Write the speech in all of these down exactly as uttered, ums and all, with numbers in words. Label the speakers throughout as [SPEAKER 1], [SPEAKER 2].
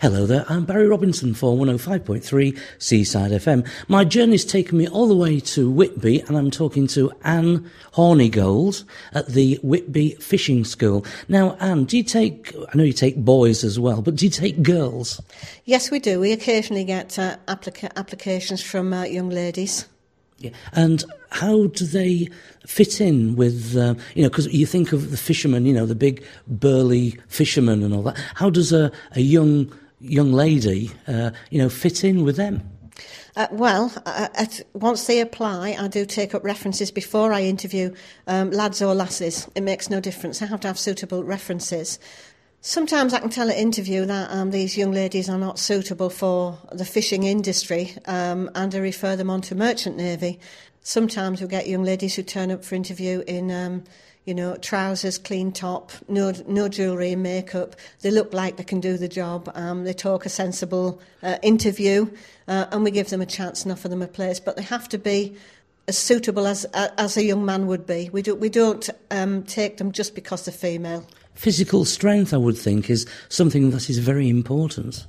[SPEAKER 1] Hello there, I'm Barry Robinson for one oh five point three Seaside F M. My journey's taken me all the way to Whitby, and I'm talking to Anne Hornigold at the Whitby Fishing School. Now, Anne, do you take, I know you take boys as well, but do you take girls?
[SPEAKER 2] Yes, we do. We occasionally get uh, applica- applications from uh, young ladies.
[SPEAKER 1] Yeah. And how do they fit in with, uh, you know, because you think of the fishermen, you know, the big burly fishermen and all that. How does a, a young young lady, uh, you know, fit in with them?
[SPEAKER 2] Uh, well, uh, at, once they apply, I do take up references before I interview um, lads or lasses. It makes no difference. I have to have suitable references. Sometimes I can tell at interview that um, these young ladies are not suitable for the fishing industry, um, and I refer them on to Merchant Navy. Sometimes we get young ladies who turn up for interview in, um, you know, trousers, clean top, no no jewellery and makeup. They look like they can do the job. Um, they talk a sensible uh, interview, uh, and we give them a chance and offer them a place. But they have to be as suitable as as a young man would be. We do we don't um, take them just because they're female.
[SPEAKER 1] Physical strength, I would think, is something that is very important.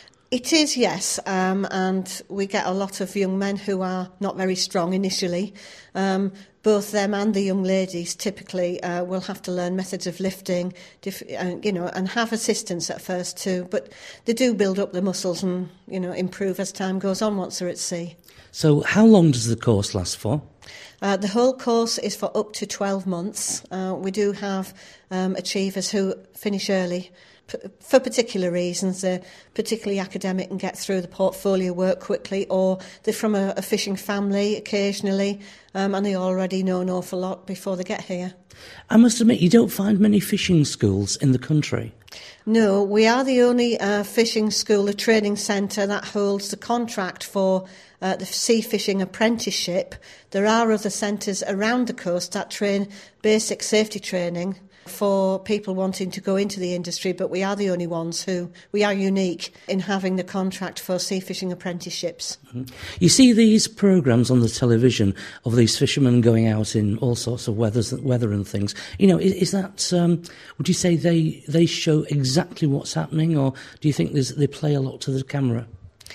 [SPEAKER 2] It is, yes, um, and we get a lot of young men who are not very strong initially. Um, both them and the young ladies typically uh, will have to learn methods of lifting, diff- uh, you know, and have assistance at first too. But they do build up the muscles and, you know, improve as time goes on once they're at sea. So
[SPEAKER 1] how long does the course last for?
[SPEAKER 2] Uh, the whole course is for up to twelve months. Uh, we do have um, achievers who finish early p- for particular reasons. They're particularly academic and get through the portfolio work quickly, or they're from a, a fishing family occasionally, um, and they already know an awful lot before they get here.
[SPEAKER 1] I must admit, you don't find many fishing schools in the country.
[SPEAKER 2] No, we are the only uh, fishing school, a training centre that holds the contract for uh, the sea fishing apprenticeship. There are other centres around the coast that train basic safety training for people wanting to go into the industry, but we are the only ones who, we are unique in having the contract for sea fishing apprenticeships.
[SPEAKER 1] Mm-hmm. You see these programmes on the television of these fishermen going out in all sorts of weathers, weather and things. You know, is, is that, um, would you say they, they show exactly what's happening, or do you think there's, they play a lot to the camera?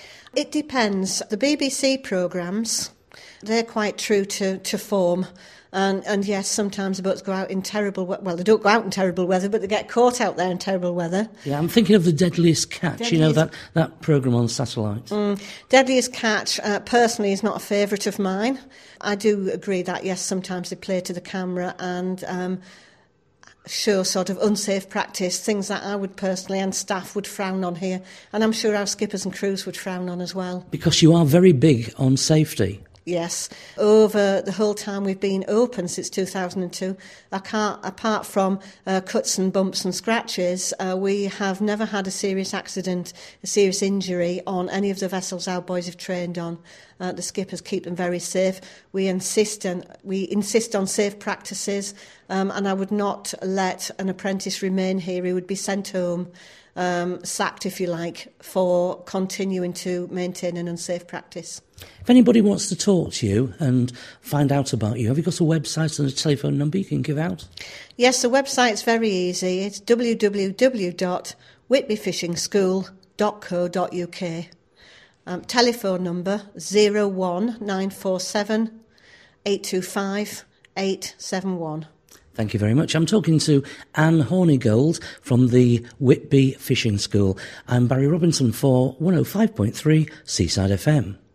[SPEAKER 2] It depends. The B B C programmes, they're quite true to, to form. And, and yes, sometimes the boats go out in terrible weather. Well, they don't go out in terrible weather, but they get caught out there in terrible weather.
[SPEAKER 1] Yeah, I'm thinking of The Deadliest Catch, Deadliest... you know, that, that programme on satellite.
[SPEAKER 2] Mm, Deadliest Catch, uh, personally, is not a favourite of mine. I do agree that, yes, sometimes they play to the camera and um, show sort of unsafe practice, things that I would personally and staff would frown on here. And I'm sure our skippers and crews would frown on as well.
[SPEAKER 1] Because you are very big on safety.
[SPEAKER 2] Yes, over the whole time we've been open since two thousand two, I can't, apart from uh, cuts and bumps and scratches, uh, we have never had a serious accident, a serious injury on any of the vessels our boys have trained on. Uh, the skippers keep them very safe. We insist on, we insist on safe practices, um, and I would not let an apprentice remain here. He would be sent home, um, sacked if you like, for continuing to maintain an unsafe practice.
[SPEAKER 1] If anybody wants to talk to you and find out about you, have you got a website and a telephone number you can give out?
[SPEAKER 2] Yes, the website's very easy. It's w w w dot whitby fishing school dot co dot u k. Um, telephone number zero one nine four seven eight two five eight seven one.
[SPEAKER 1] Thank you very much. I'm talking to Anne Hornigold from the Whitby Fishing School. I'm Barry Robinson for one oh five point three Seaside F M.